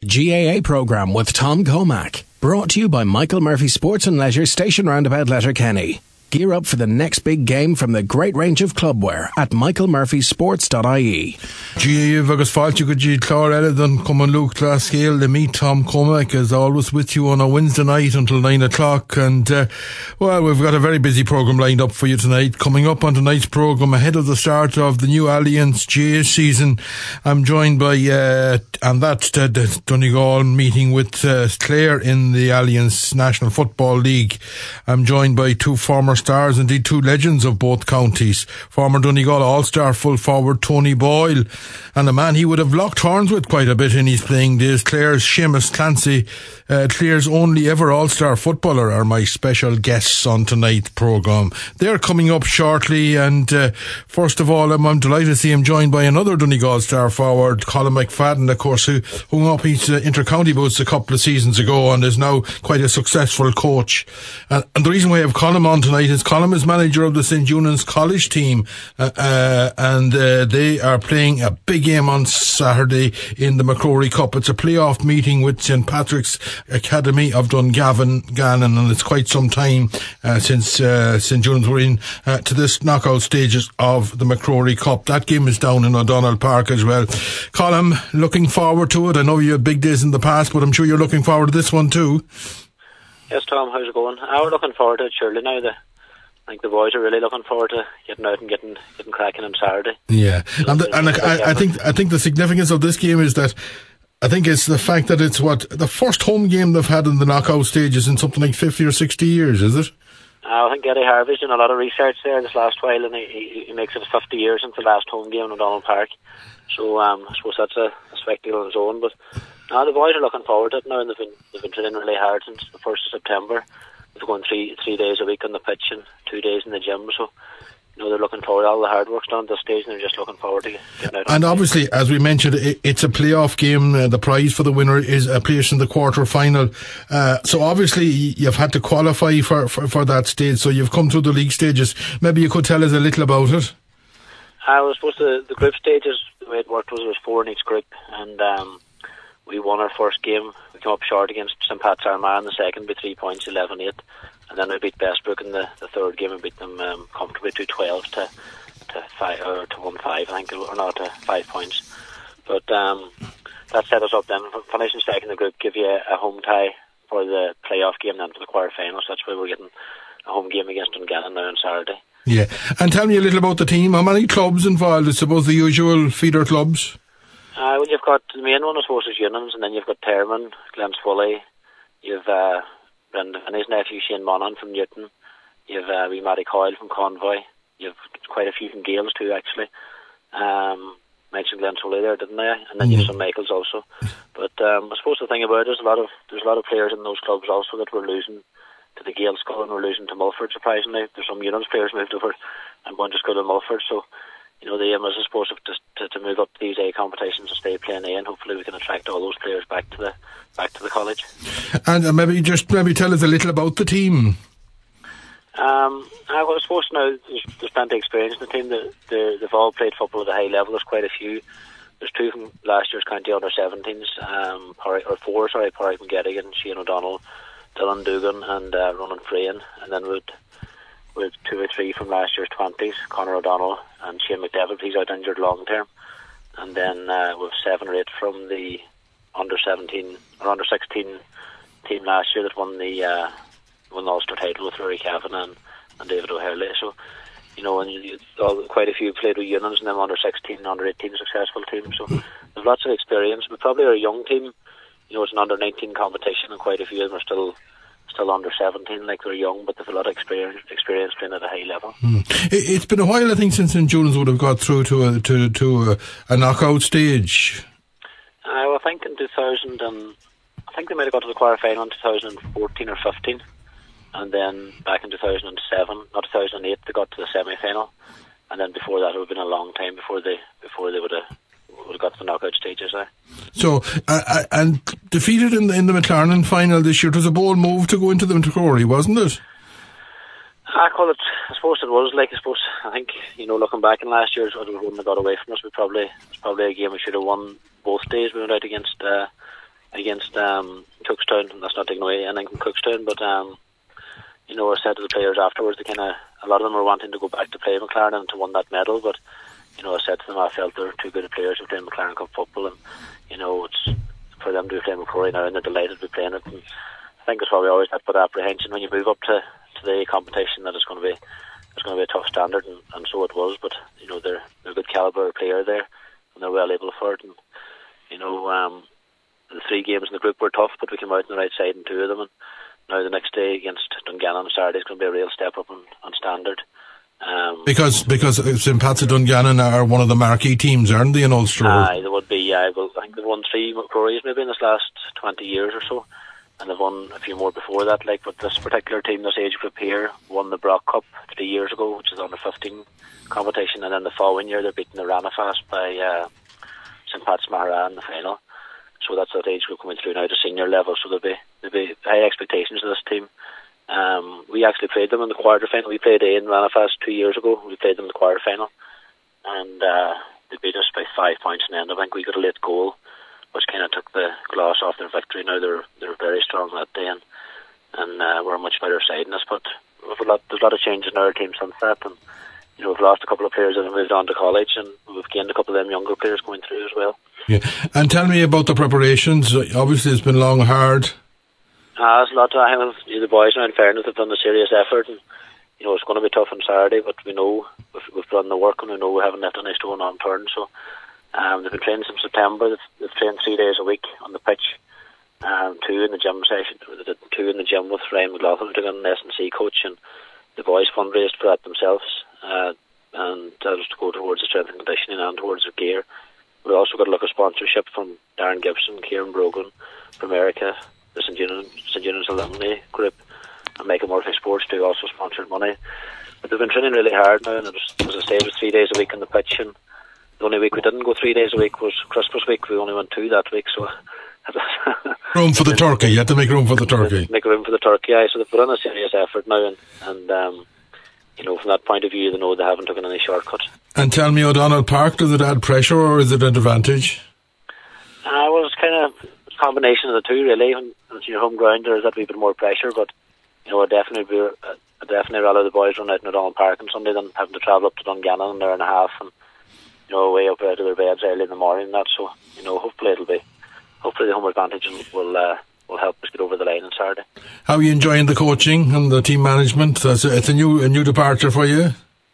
GAA programme with Tom Comack. Brought to you by Michael Murphy Sports and Leisure, Station Roundabout, Letterkenny. Gear up for the next big game from the great range of clubwear at michaelmurphysports.ie. GAA agus fáilte go dtí clár eile don Cumann Luach Glasgow to meet Tom Comack as always with you on a Wednesday night until 9 o'clock, and well, we've got a very busy programme lined up for you tonight. Coming up on tonight's programme ahead of the start of the new Alliance GAA season, I'm joined by and that's the Donegal meeting with Clare in the Alliance National Football League. I'm joined by two former stars, indeed two legends of both counties. Former Donegal All-Star full forward Tony Boyle, and a man he would have locked horns with quite a bit in his playing days, Clare's Seamus Clancy, Clare's only ever All-Star footballer, are my special guests on tonight's programme. They're coming up shortly, and first of all, I'm delighted to see him joined by another Donegal star forward, Colin McFadden, of course, who hung up his inter-county boots a couple of seasons ago and is now quite a successful coach. And the reason why I have Colin on tonight is Colin is manager of the St. Eunan's College team, and they are playing a big game on Saturday in the McCrory Cup. It's a playoff meeting with St. Patrick's Academy of Dungannon, and it's quite some time since St. Eunan's were in to this knockout stages of the McCrory Cup. That game is down in O'Donnell Park as well. Colin, looking forward to it. I know you had big days in the past, but I'm sure you're looking forward to this one too. Yes, Tom, how's it going? We're looking forward to it surely now. I think the boys are really looking forward to getting out and getting cracking on Saturday. Yeah, and I think the significance of this game is that I think it's the fact that it's the first home game they've had in the knockout stages in something like 50 or 60 years, is it? I think Eddie Harvey's done a lot of research there this last while, and he makes it 50 years since the last home game in O'Donnell Park. So I suppose that's a spectacle on its own. But the boys are looking forward to it now, and they've been training really hard since the 1st of September. They're going three days a week on the pitch and 2 days in the gym. So they're looking forward. All the hard work's done at this stage, and they're just looking forward to getting out. And obviously, as we mentioned, it's a playoff game. The prize for the winner is a place in the quarter final. So obviously, you've had to qualify for that stage. So you've come through the league stages. Maybe you could tell us a little about it. I was supposed to. The group stages, the way it worked was there was 4 in each group, and we won our first game. We came up short against St. Pat's Armagh in the second by 3 points, 11-8. And then we beat Bestbrook in the third game and beat them comfortably 2-12 to 5 or to 1-5, I think, or not to 5 points. But that set us up then. Finishing second in the group give you a home tie for the playoff game then for the quarter-finals. That's why we're getting a home game against Dungannon now on Saturday. Yeah, and tell me a little about the team. How many clubs involved? I suppose the usual feeder clubs. Well, you've got the main one, I suppose, is Eunan's, and then you've got Termon, Glensfoley. You've Brendan and his nephew Shane Monaghan from Newton. You've wee Matty Coyle from Convoy. You've quite a few from Gales too, actually. Mentioned Glensfoley there, didn't they? And then you've some Michaels also. But I suppose the thing about it is there's a lot of players in those clubs also that we're losing to the Gales School, and we're losing to Mulford, surprisingly. There's some Eunan's players moved over and going to school to Mulford, so the aim is, I suppose, to move up to these A competitions and stay playing A, and hopefully we can attract all those players back to the college. And maybe tell us a little about the team. I suppose now there's plenty of experience in the team. They've all played football at a high level. There's quite a few. There's 2 from last year's county under-17s, four, Porrick McGettigan, Shane O'Donnell, Dylan Dugan, and Ronan Freyan, and then with 2 or 3 from last year's 20s, Conor O'Donnell and Shane McDevitt. He's out injured long term. And then with 7 or 8 from the under-17 or under-16 team last year that won the Ulster title with Rory Cavan and David O'Hurley. So, and quite a few played with Eunan's and then under-16 and under-18 successful teams. So there's lots of experience. But probably our young team, it's an under-19 competition, and quite a few of them are still under 17, like they're young, but they've a lot of experience playing at a high level. It's been a while, I think, since St. Eunan's would have got through to a knockout stage. I think in 2000, I think they might have got to the quarter final in 2014 or 15, and then back in 2007, not 2008, they got to the semi final, and then before that it would have been a long time before they would have got to the knockout stages there. So, and defeated in the McLaren final this year, it was a bold move to go into the McCrory, wasn't it? I suppose it was. I think, looking back in last year, it wouldn't have got away from us. It's probably a game we should have won both days. We went out against Cookstown, and that's not taking away anything from Cookstown, but you know, I said to the players afterwards, a lot of them were wanting to go back to play McLaren and to win that medal, but you know, I said to them, I felt they're too good of players to play McLaren Cup football, and you know, it's for them to be playing Macrorie now, and they're delighted to be playing it. And I think it's probably always that bit of apprehension when you move up to the competition that it's going to be a tough standard, and so it was. But you know, they're a good calibre player there, and they're well able for it. And you know, the 3 games in the group were tough, but we came out on the right side in 2 of them. And now the next day against Dungannon on Saturday is going to be a real step up on standard. Because St. Pat's of Dungannon are one of the marquee teams, aren't they, in Ulster? Aye, they would be. Well, I think they've won 3 Macrories maybe in this last 20 years or so, and they've won a few more before that. Like, but this particular team, this age group here, won the Brock Cup 3 years ago, which is under 15 competition, and then the following year they're beating the Ranafast by St. Pat's Mahara in the final. So that's that age group coming through now to senior level. So there'll be high expectations of this team. We actually played them in the quarter final. We played in Ranafast 2 years ago. We played them in the quarter final, and they beat us by 5 points in the end. I think we got a late goal, which kind of took the gloss off their victory. Now they're very strong that day, and we're a much better side in this. But there's a lot of changes in our team since that, and you know, we've lost a couple of players that have moved on to college, and we've gained a couple of them younger players going through as well. Yeah, and tell me about the preparations. Obviously, it's been long, hard. There's a lot to handle. The boys now, in fairness, have done a serious effort, and you know, it's going to be tough on Saturday, but we know we've done the work, and we know we haven't left any stone unturned. So they've been training since September. They've trained 3 days a week on the pitch, 2 in the gym session. They did 2 in the gym with Ryan McLaughlin, who took on an S&C coach, and the boys fundraised for that themselves, and that was to go towards the strength and conditioning and towards their gear. We also got a look at sponsorship from Darren Gibson, Kieran Brogan, from America, the St. Eunan's alumni group, and Michael Murphy Sports too also sponsored money. But they've been training really hard now, and as I say, it was 3 days a week on the pitch, and the only week we didn't go 3 days a week was Christmas week. We only went 2 that week, so room for the turkey. You had to make room for the turkey. Make room for the turkey, aye. So they've put in a serious effort now, and you know, from that point of view, they know they haven't taken any shortcut. And tell me, O'Donnell Park, does it add pressure or is it an advantage? Well, it's kind of a combination of the two, really. When it's your home ground, there's that wee bit more pressure, but you know, I'd definitely rather the boys run out in O'Donnell Park on Sunday than having to travel up to Dungannon an hour and a half and you know, way up out of their beds early in the morning and that. So you know, hopefully the home advantage will help us get over the line on Saturday. How are you enjoying the coaching and the team management? It's a new departure for you.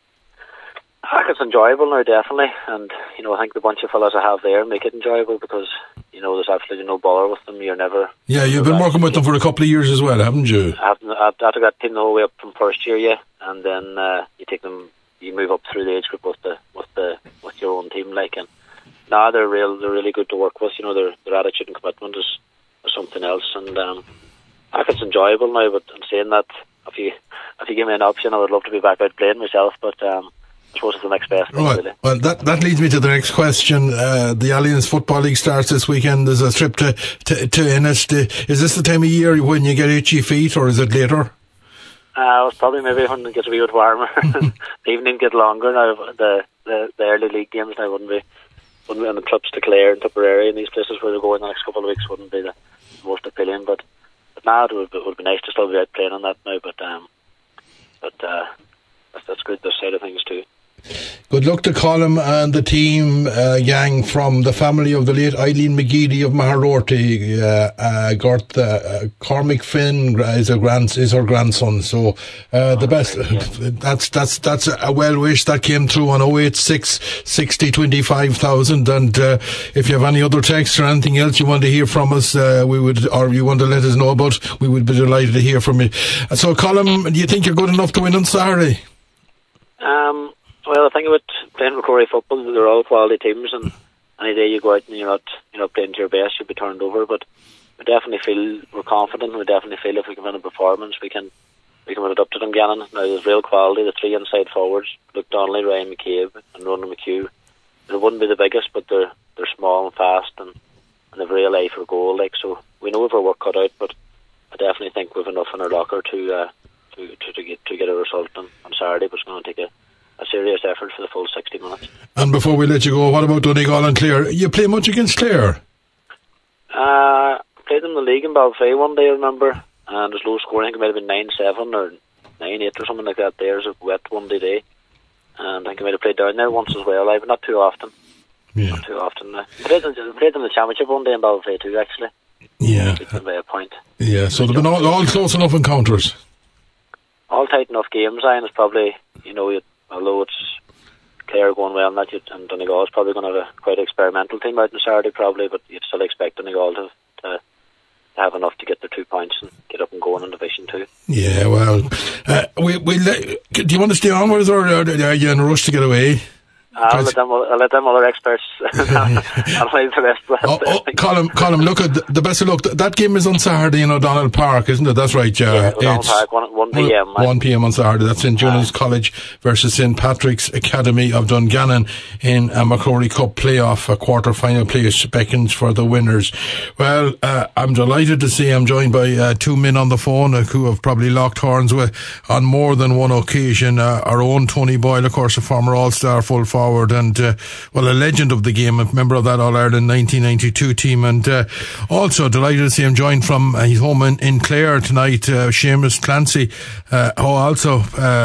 It's enjoyable now, definitely, and you know, I think the bunch of fellas I have there make it enjoyable because you know, there's absolutely no bother with them. You're never. Yeah, you've been working with them for a couple of years as well, haven't you? I've got that team the whole way up from first year, yeah, and then you take them, you move up through the age group with your own team, like, and now they're really good to work with. You know, their attitude and commitment is something else, and it's enjoyable now. But I'm saying that if you give me an option, I would love to be back out playing myself, but I suppose it's the next best thing, really. Well, that leads me to the next question. The Alliance Football League starts this weekend. There's a trip to Ennis. Is this the time of year when you get itchy feet, or is it later? It's probably maybe when it gets a wee bit warmer. The evening get longer now. The early league games now wouldn't be on the trips to Clare and Tipperary and these places where they're going the next couple of weeks wouldn't be the most appealing. But now it would be nice to still be out playing on that now. But that's good. This side of things too. Good luck to Colm and the team, Yang, from the family of the late Eileen McGeady of Maharorty. Cormac Finn is her grandson. So the best. Yeah. That's a well wish that came through on 086 60 25,000. And if you have any other texts or anything else you want to hear from us, or you want to let us know about, we would be delighted to hear from you. So, Colm, do you think you're good enough to win on Saturday? Well, I think about playing Macrorie football, they're all quality teams, and any day you go out and you're not playing to your best, you'll be turned over. But we definitely feel we're confident. We definitely feel if we can win a performance, we can win it up to Dungannon. Now there's real quality. The 3 inside forwards, Luke Donnelly, Ryan McCabe, and Ronan McHugh. They wouldn't be the biggest, but they're small and fast, and they've real eye for goal. Like, so we know we've our work cut out, but I definitely think we've enough in our locker to get a result on Saturday. But it's going to take a serious effort for the full 60 minutes. And before we let you go, what about Donegal and Clare? You play much against Clare? Played played them in the league in Balfay one day, I remember, and it was low scoring. I think it might have been 9-7 or 9-8 or something like that. There's a wet one day, and I think I might have played down there once as well, but not too often. Yeah. Not too often. Played them in the championship one day in Balfay too, actually. Yeah. Beat them by a point. Yeah, so they've been all close enough encounters. All tight enough games, and it's probably, although it's Clare going well, and Donegal is probably going to have a quite experimental team out on Saturday, probably, but you'd still expect Donegal to have enough to get their 2 points and get up and going in Division 2. Yeah, well, do you want to stay on with us, or are you in a rush to get away? I'll let them other experts analyse the rest. Colin, look, the best of luck. That game is on Saturday in O'Donnell Park, isn't it? That's right, yeah. O'Donnell Park, 1 p.m. 1 p.m. on Saturday. That's St. John's College versus St. Patrick's Academy of Dungannon in a McCrory Cup playoff. A quarter-final place beckons for the winners. Well, I'm delighted to see I'm joined by two men on the phone who have probably locked horns with on more than one occasion. Our own Tony Boyle, of course, a former All-Star full forward and a legend of the game, a member of that All-Ireland 1992 team, and also delighted to see him joined from his home in Clare tonight, Seamus Clancy, who also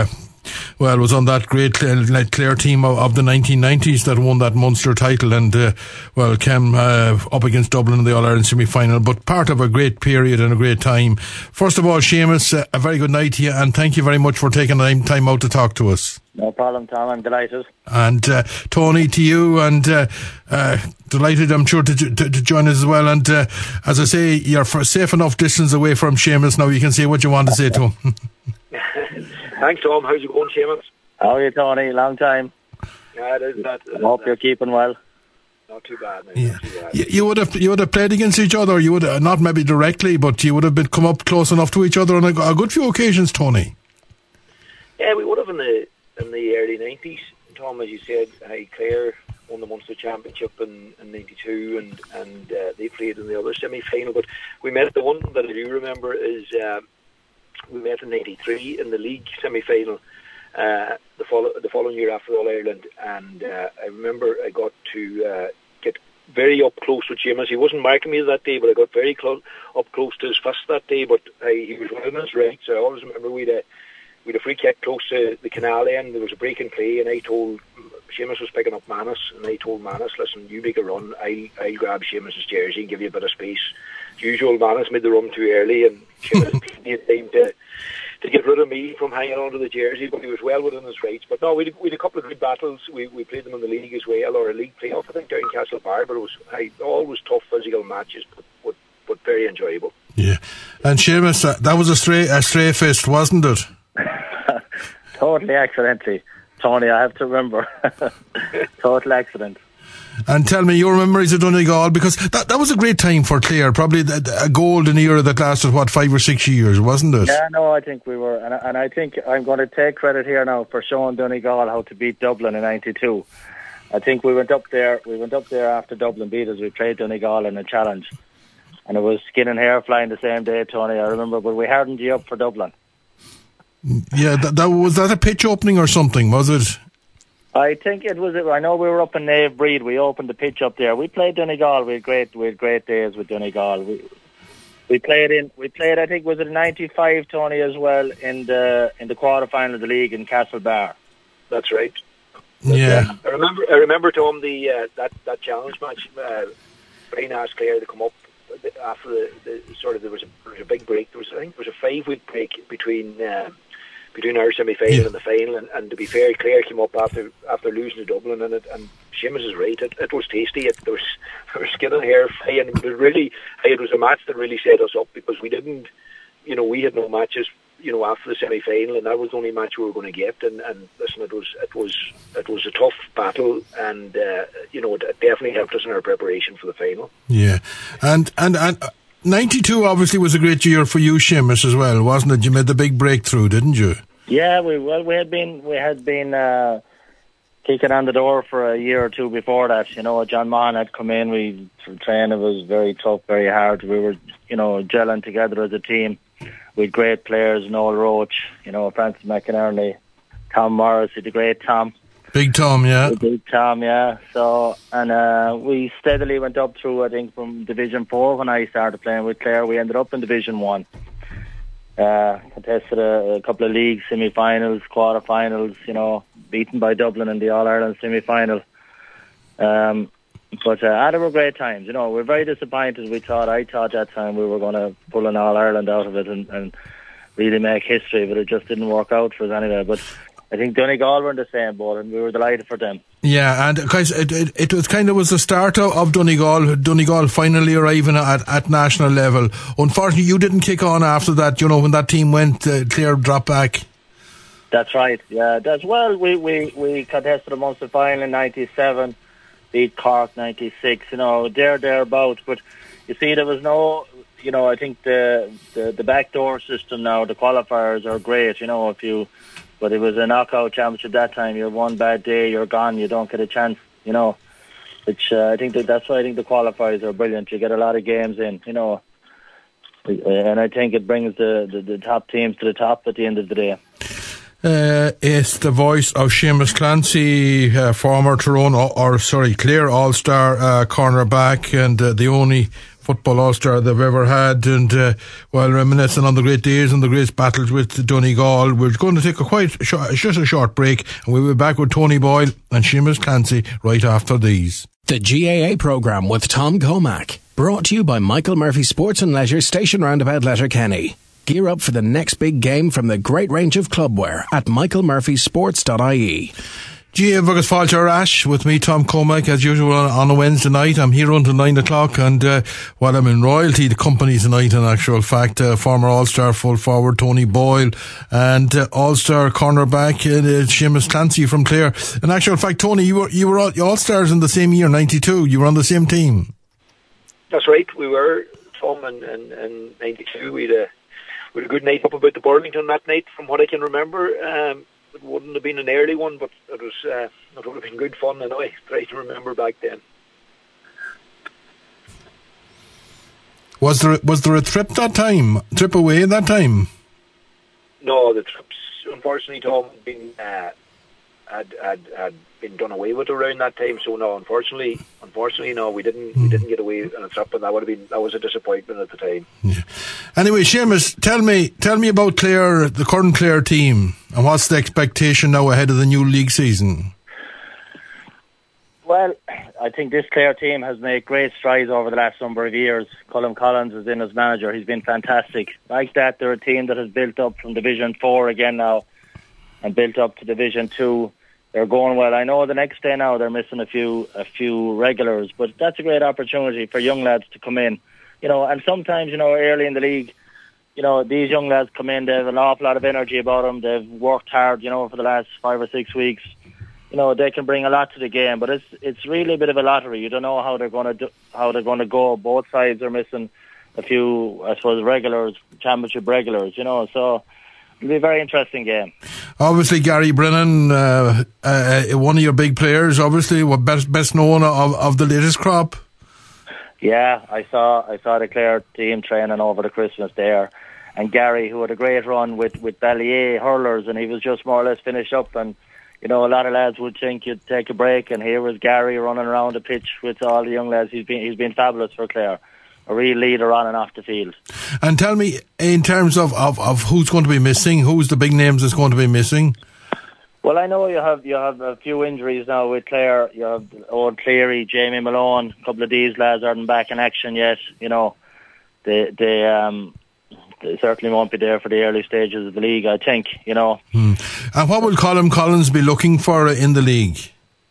was on that great Clare team of the 1990s that won that Munster title and came up against Dublin in the All-Ireland semi-final, but part of a great period and a great time. First of all, Seamus, a very good night to you, and thank you very much for taking the time out to talk to us. No problem, Tom. I'm delighted. And Tony, to you, and delighted, I'm sure, to join us as well. And as I say, you're for a safe enough distance away from Seamus now. You can say what you want to say to him. Thanks, Tom. How's it going, Seamus? How are you, Tony? Long time. Yeah, it is. I hope you're keeping well. Not too bad, mate. Yeah. Not too bad. You would have played against each other. You would not maybe directly, but you would have come up close enough to each other on a good few occasions, Tony. Yeah, we would have in the early 90s. Tom, as you said, Clare won the Munster Championship in 92, and they played in the other semi-final. But we met, the one that I do remember is we met in 93 in the league semi-final the following year after All-Ireland, and I remember I got to get very up close with Seamus. He wasn't marking me that day, but I got very up close to his fist that day, but he was running his right, so I always remember we'd a free kick close to the canal end. There was a break in play, and I told Seamus was picking up Manus, and I told Manus, listen, you make a run, I'll grab Seamus's jersey and give you a bit of space. As usual, Manus made the run too early, and Seamus had time to get rid of me from hanging onto the jersey, but he was well within his rights. But no, we had a couple of good battles. We played them in the league as well, or a league playoff, I think, down in Castlebar, but it was always tough physical matches, but very enjoyable. Yeah. And Seamus, that was a stray fist, wasn't it? Totally accidentally, Tony, I have to remember. Total accident. And tell me your memories of Donegal, because that was a great time for Clare, probably a golden era that lasted, 5 or 6 years, wasn't it? Yeah, no, I think we were, and I think I'm going to take credit here now for showing Donegal how to beat Dublin in 92. I think we went up there after Dublin beat us. We played Donegal in a challenge, and it was skin and hair flying the same day, Tony, I remember, but we hardened you up for Dublin. Yeah, was that a pitch opening or something, was it? I think it was. I know we were up in Nave Breed. We opened the pitch up there. We played Donegal. We had great days with Donegal. We played. I think was it 95, Tony, as well in the quarter-final of the league in Castlebar. That's right. Yeah. I remember Tom, that challenge match. Brian asked Clare to come up after there was a big break. I think there was a 5-week break between our semi-final and the final, and to be fair, Clare came up after losing to Dublin, and Seamus is right. It was tasty. There was skin and hair flying, but it was a match that really set us up, because we didn't, we had no matches, after the semi-final, and that was the only match we were going to get. And listen, it was a tough battle, and it definitely helped us in our preparation for the final. Yeah, and 92 obviously was a great year for you, Seamus, as well, wasn't it? You made the big breakthrough, didn't you? Yeah, we had been kicking on the door for a year or two before that. John Mahon had come in. We trained. It was very tough, very hard. We were, gelling together as a team. We had great players, Noel Roach, Francis McInerney, Tom Morris, the great Tom. Big Tom, yeah. Big Tom, yeah. So, and we steadily went up through, I think, from Division 4 when I started playing with Clare. We ended up in Division 1. Contested a couple of league semi-finals, quarter-finals, beaten by Dublin in the All-Ireland semi-final. But they were great times. We were very disappointed. I thought that time we were going to pull an All-Ireland out of it and really make history, but it just didn't work out for us anyway. But I think Donegal were in the same boat, and we were delighted for them. Yeah, and guys, it was the start of Donegal finally arriving at national level. Unfortunately, you didn't kick on after that. When that team went, Clare dropped back. That's right. Yeah, that's well. We contested a Munster final in '97, beat Cork '96. Thereabouts. But you see, there was no. I think the backdoor system now, the qualifiers are great. But it was a knockout championship that time. You have one bad day, you're gone. You don't get a chance. Which I think that's why I think the qualifiers are brilliant. You get a lot of games in. And I think it brings the top teams to the top at the end of the day. It's the voice of Seamus Clancy, former Clare All-Star cornerback, and the only football All-Star they've ever had, and while reminiscing on the great days and the great battles with Donegal, we're going to take just a short break, and we'll be back with Tony Boyle and Seamus Clancy right after these. The GAA programme with Tom Comack, brought to you by Michael Murphy Sports and Leisure, Station Roundabout, Letterkenny. Gear up for the next big game from the great range of clubwear at michaelmurphysports.ie. GAA Agus Fáilte Rash with me, Tom Comack, as usual on a Wednesday night. I'm here until 9 o'clock, and while I'm in royalty, the company tonight, in actual fact, former All-Star full forward Tony Boyle and All-Star cornerback Seamus Clancy from Clare. In actual fact, Tony, you were All-Stars in the same year, 92. You were on the same team. That's right. We were, Tom, in 92. We had a good night up about the Burlington that night, from what I can remember. It wouldn't have been an early one, but it would have been good fun anyway. Try to remember back then. Was there a trip away that time? No, the trips, unfortunately, Tom, had been done away with around that time. So no, unfortunately, no, we didn't get away on a trip, and that was a disappointment at the time. Yeah. Anyway, Seamus, tell me about Clare, the current Clare team, and what's the expectation now ahead of the new league season? Well, I think this Clare team has made great strides over the last number of years. Colm Collins is in as manager. He's been fantastic. Like that, they're a team that has built up from Division 4 again now and built up to Division 2. They're going well. I know the next day now they're missing a few regulars, but that's a great opportunity for young lads to come in. And sometimes, early in the league, these young lads come in, they have an awful lot of energy about them. They've worked hard, for the last 5 or 6 weeks. They can bring a lot to the game, but it's really a bit of a lottery. You don't know how they're going to go. Both sides are missing a few, I suppose, regulars, championship regulars, so it'll be a very interesting game. Obviously, Gary Brennan, one of your big players, obviously, best known of the latest crop. Yeah, I saw the Clare team training over the Christmas there, and Gary, who had a great run with Ballier hurlers, and he was just more or less finished up. And a lot of lads would think you'd take a break, and here was Gary running around the pitch with all the young lads. He's been fabulous for Clare. A real leader on and off the field. And tell me, in terms of who's going to be missing, who's the big names that's going to be missing? Well, I know you have a few injuries now with Clare. You have Owen Cleary, Jamie Malone. A couple of these lads aren't back in action yet. They certainly won't be there for the early stages of the league, I think. And what will Colm Collins be looking for in the league?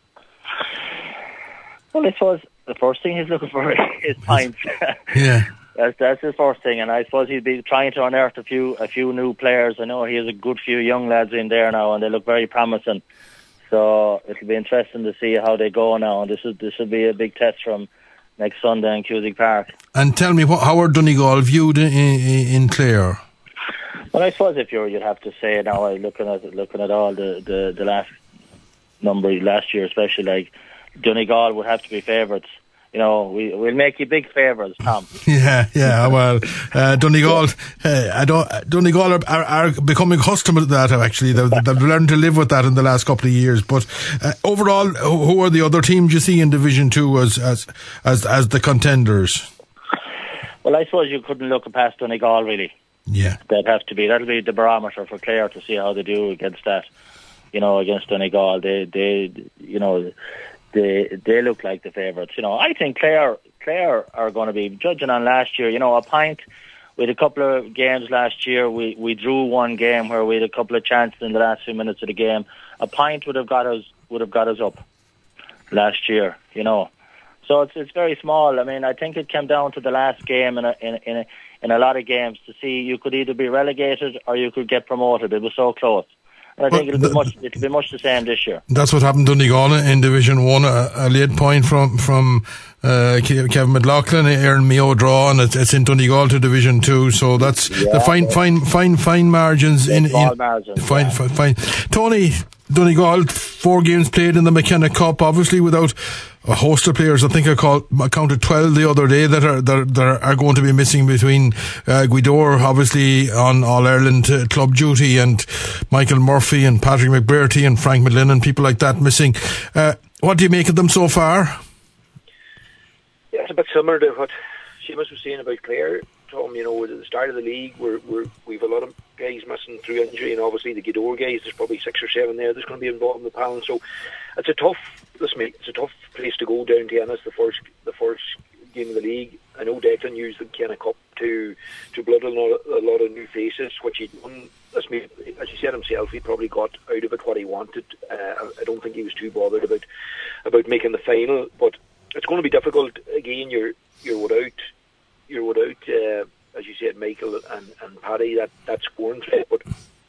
Well, I suppose the first thing he's looking for is points. Yeah. That's his first thing, and I suppose he'd be trying to unearth a few new players. I know he has a good few young lads in there now, and they look very promising. So it'll be interesting to see how they go now. And this will be a big test from next Sunday in Cusack Park. And tell me, how are Donegal viewed in Clare? Well, I suppose you'd have to say now, looking at all the last year, especially, like Donegal would have to be favourites. we'll make you big favours, Tom. Yeah. Well, Donegal, Donegal are becoming accustomed to that. Actually, they've learned to live with that in the last couple of years. But overall, who are the other teams you see in Division 2 as the contenders? Well, I suppose you couldn't look past Donegal, really. Yeah, that'll be the barometer for Clare to see how they do against that. Against Donegal, they look like the favourites. I think Clare are going to be judging on last year. A point. We had a couple of games last year. We drew one game where we had a couple of chances in the last few minutes of the game. A point would have got us up last year. So it's very small. I mean, I think it came down to the last game in a lot of games to see you could either be relegated or you could get promoted. It was so close. And I think it'll be much the same this year. That's what happened to Donegal in Division 1. A late point from Kevin McLaughlin, Aaron Mayo draw, and it's in Donegal to Division 2. So that's the fine margins. Fine. Tony, Donegal, 4 games played in the McKenna Cup, obviously without a host of players. I think I counted 12 the other day that are going to be missing, between Guidor, obviously on All-Ireland club duty, and Michael Murphy and Patrick McBrearty and Frank McLennan and people like that missing. What do you make of them so far? Yeah, it's a bit similar to what Seamus was saying about Clare, Tom. At the start of the league, we've a lot of guys missing through injury, and obviously the Guidor guys, there's probably 6 or 7 there that's going to be involved in the panel. So it's a tough place to go down to Ennis, the first game of the league. I know Declan used the McKenna Cup to blood a lot of new faces, which he'd done. As he said himself, he probably got out of it what he wanted. I don't think he was too bothered about making the final, but it's going to be difficult. Again, you're without as you said, Michael and Paddy, that scoring threat. But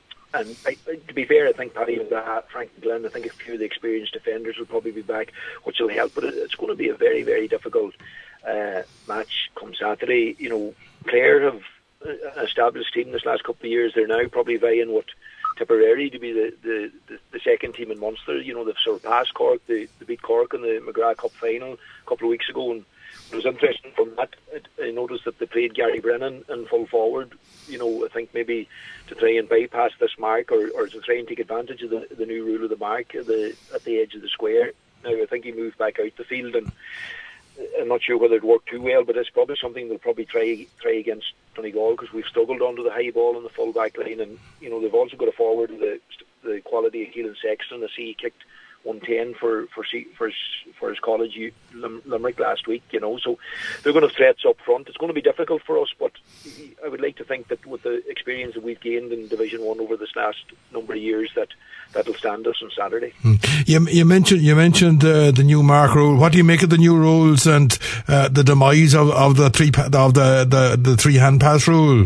to be fair, I think Paddy was that, Frank McGlynn, I think a few of the experienced defenders will probably be back, which will help. But it's going to be a very, very difficult match come Saturday. Clare have an established team this last couple of years. They're now probably vying with Tipperary to be the second team in Munster. They've surpassed Cork. They beat Cork in the McGrath Cup final a couple of weeks ago, and it was interesting from that. I noticed that they played Gary Brennan in full forward. I think maybe to try and bypass this mark, or to try and take advantage of the new rule of the mark at the edge of the square. Now I think he moved back out the field, and I'm not sure whether it worked too well, but it's probably something they'll probably try against Donegal, because we've struggled onto the high ball in the full back line, and they've also got a forward, the quality of Keelan Sexton. I see he kicked 110 for his college Limerick last week. So they're going to have threats up front. It's going to be difficult for us, but I would like to think that with the experience that we've gained in Division 1 over this last number of years, that'll stand us on Saturday. You mentioned the new mark rule. What do you make of the new rules and the demise of the three hand pass rule?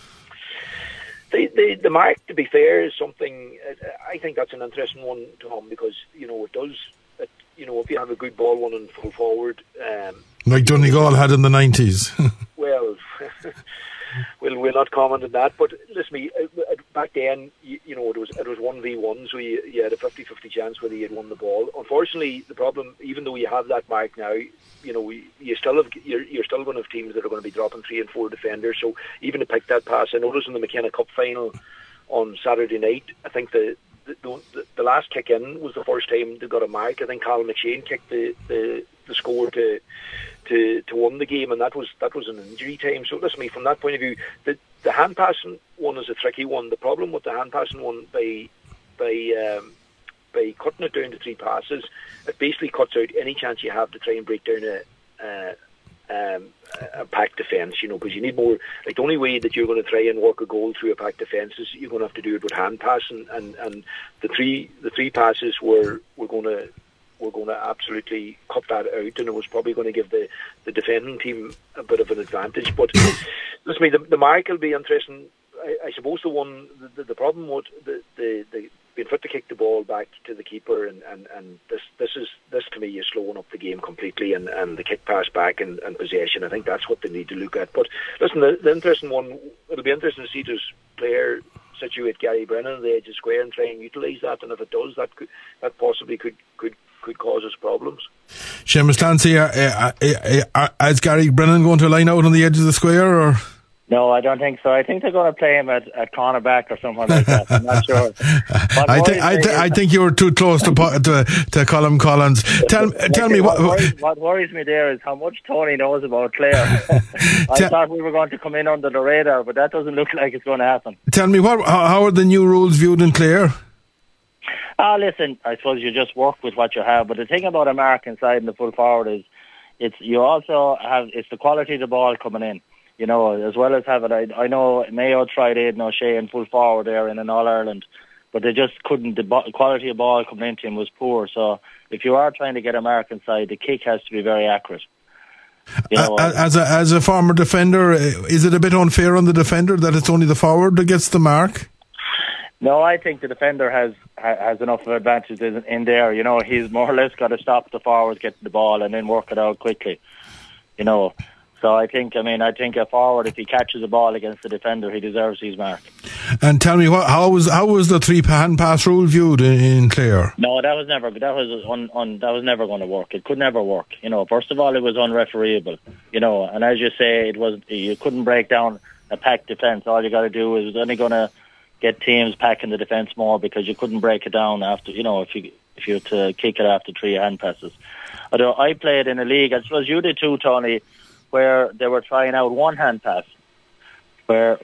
The mark, to be fair, is something. I think that's an interesting one, Tom, because it does. If you have a good ball one and full forward, like Donegal had in the 90s. Well, we'll not comment on that. But listen, back then, it was 1v1, so you had a 50-50 chance whether you had won the ball. Unfortunately, the problem, even though you have that mark now, you're still going to have teams that are going to be dropping 3 and 4 defenders. So even to pick that pass, I noticed in the McKenna Cup final on Saturday night, I think the last kick in was the first time they got a mark. I think Colin McShane kicked the score to win the game, and that was an injury time. So listen, from that point of view, the hand passing one is a tricky one. The problem with the hand passing one, by cutting it down to 3 passes, it basically cuts out any chance you have to try and break down a packed defence, because you need more. Like, the only way that you're going to try and work a goal through a packed defence is you're going to have to do it with hand pass, and the three passes we're going to absolutely cut that out, and it was probably going to give the defending team a bit of an advantage. But listen, the mark will be interesting. I suppose the problem with the being fit to kick the ball back to the keeper, and this to me is slowing up the game completely, and the kick pass back and possession. I think that's what they need to look at. But listen, the interesting one, it'll be interesting to see this player situate Gary Brennan on the edge of the square and try and utilise that, and if it does, that possibly could could cause us problems. Seamus Clancy, is Gary Brennan going to line out on the edge of the square, or? No, I don't think so. I think they're going to play him at cornerback or something like that. I'm not sure. I think you were too close to Colm Collins. Tell me what worries me there is how much Tony knows about Clare. I thought we were going to come in under the radar, but that doesn't look like it's going to happen. Tell me, how are the new rules viewed in Clare? Listen, I suppose you just work with what you have. But the thing about American side and the full forward is, it's the quality of the ball coming in. You know, as well as having, I know Mayo tried Aidan O'Shea in full forward there in an All-Ireland, but they just couldn't, the quality of ball coming into him was poor. So if you are trying to get American side, the kick has to be very accurate. You know, as a former defender, is it a bit unfair on the defender that it's only the forward that gets the mark? No, I think the defender has enough of advantages in there. You know, he's more or less got to stop the forwards getting the ball and then work it out quickly. You know, so I think a forward, if he catches a ball against the defender, he deserves his mark. And tell me, how was the 3-hand pass rule viewed in Clare? No, that was never going to work. It could never work. You know, first of all, it was unrefereeable. You know, and as you say, you couldn't break down a packed defence. All you got to do is only going to get teams packing the defence more, because you couldn't break it down after. You know, if you had to kick it after 3 hand passes. Although I played in a league, I suppose you did too, Tony, where they were trying out 1-hand pass, where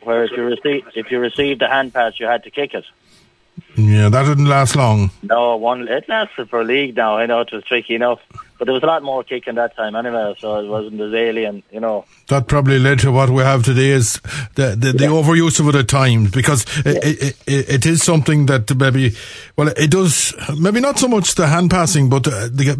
if you received a hand pass, you had to kick it. Yeah, that didn't last long. No, it lasted for a league now. I know it was tricky enough, but there was a lot more kicking that time anyway, so it wasn't as alien, you know. That probably led to what we have today, is the overuse of it at times, because it is something that maybe, well, it does, maybe not so much the hand passing, but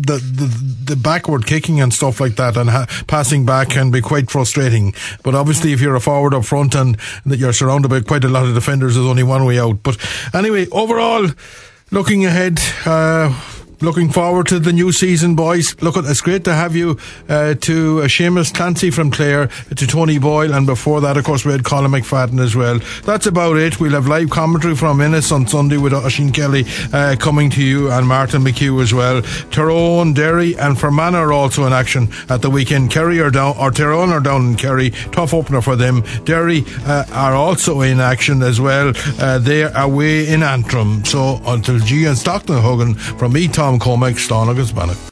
the backward kicking and stuff like that, and passing back can be quite frustrating. But obviously, if you're a forward up front and that you're surrounded by quite a lot of defenders, there's only one way out. But anyway, overall, looking ahead, looking forward to the new season, boys. Look, it's great to have you, to Seamus Clancy from Clare, to Tony Boyle, and before that, of course, we had Colin McFadden as well. That's about it. We'll have live commentary from Ennis on Sunday with Oisin Kelly coming to you, and Martin McHugh as well. Tyrone, Derry and Fermanagh are also in action at the weekend. Tyrone are down in Kerry. Tough opener for them. Derry are also in action as well. They are away in Antrim. So until G and Stockton Hogan, from me, Tom Cormack, Slán agus Bannock.